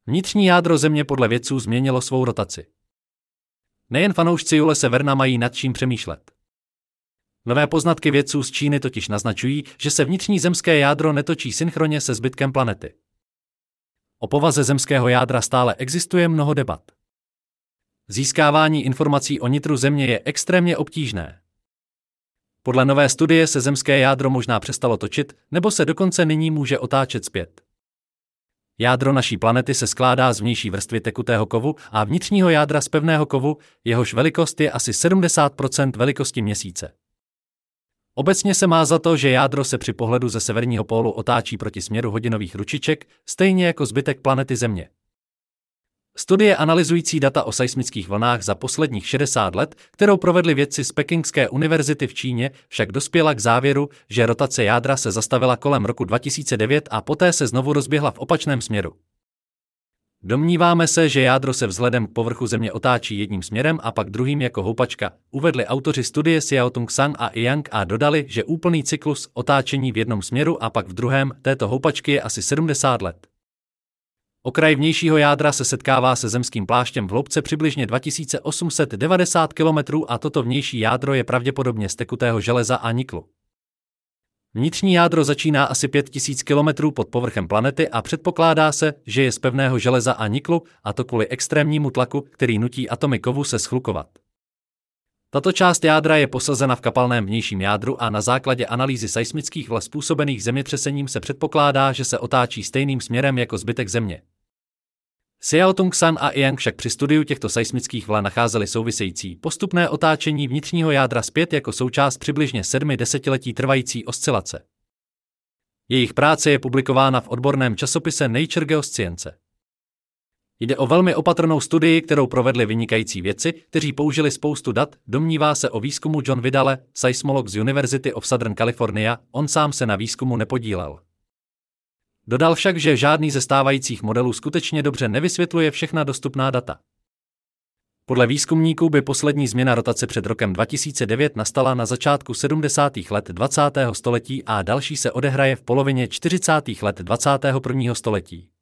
Vnitřní jádro Země podle vědců změnilo svou rotaci. Nejen fanoušci Julese Verna mají nad čím přemýšlet. Nové poznatky vědců z Číny totiž naznačují, že se vnitřní zemské jádro netočí synchronně se zbytkem planety. O povaze zemského jádra stále existuje mnoho debat. Získávání informací o nitru Země je extrémně obtížné. Podle nové studie se zemské jádro možná přestalo točit, nebo se dokonce nyní může otáčet zpět. Jádro naší planety se skládá z vnější vrstvy tekutého kovu a vnitřního jádra z pevného kovu, jehož velikost je asi 70% velikosti Měsíce. Obecně se má za to, že jádro se při pohledu ze severního pólu otáčí proti směru hodinových ručiček, stejně jako zbytek planety Země. Studie analyzující data o seismických vlnách za posledních 60 let, kterou provedli vědci z Pekingské univerzity v Číně, však dospěla k závěru, že rotace jádra se zastavila kolem roku 2009 a poté se znovu rozběhla v opačném směru. Domníváme se, že jádro se vzhledem k povrchu Země otáčí jedním směrem a pak druhým jako houpačka, uvedli autoři studie Xiaotung Sang a Yang a dodali, že úplný cyklus otáčení v jednom směru a pak v druhém této houpačky je asi 70 let. Okraj vnějšího jádra se setkává se zemským pláštěm v hloubce přibližně 2890 km a toto vnější jádro je pravděpodobně z tekutého železa a niklu. Vnitřní jádro začíná asi 5000 km pod povrchem planety a předpokládá se, že je z pevného železa a niklu, a to kvůli extrémnímu tlaku, který nutí atomy kovu se schlukovat. Tato část jádra je posazena v kapalném vnějším jádru a na základě analýzy seismických vln způsobených zemětřesením se předpokládá, že se otáčí stejným směrem jako zbytek Země. Xiaotung San a Yang však při studiu těchto seismických vln nacházeli související postupné otáčení vnitřního jádra zpět jako součást přibližně 7 desetiletí trvající oscilace. Jejich práce je publikována v odborném časopise Nature Geoscience. Jde o velmi opatrnou studii, kterou provedli vynikající vědci, kteří použili spoustu dat, domnívá se o výzkumu John Vidale, seismolog z University of Southern California, on sám se na výzkumu nepodílel. Dodal však, že žádný ze stávajících modelů skutečně dobře nevysvětluje všechna dostupná data. Podle výzkumníků by poslední změna rotace před rokem 2009 nastala na začátku 70. let 20. století a další se odehraje v polovině 40. let 21. století.